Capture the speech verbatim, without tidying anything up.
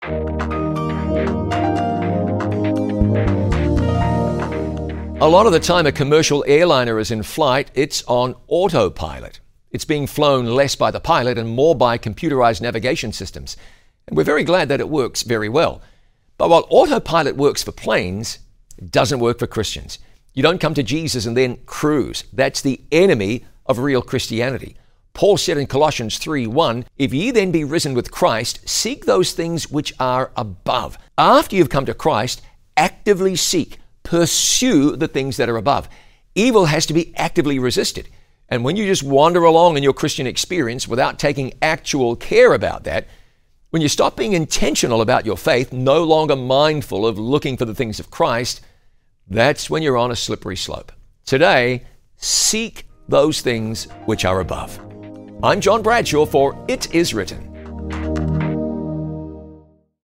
A lot of the time a commercial airliner is in flight, it's on autopilot. It's being flown less by the pilot and more by computerized navigation systems. And we're very glad that it works very well. But while autopilot works for planes, it doesn't work for Christians. You don't come to Jesus and then cruise. That's the enemy of real Christianity. Paul said in Colossians three one, "If ye then be risen with Christ, seek those things which are above." After you've come to Christ, actively seek, pursue the things that are above. Evil has to be actively resisted. And when you just wander along in your Christian experience without taking actual care about that, when you stop being intentional about your faith, no longer mindful of looking for the things of Christ, that's when you're on a slippery slope. Today, seek those things which are above. I'm John Bradshaw for It Is Written.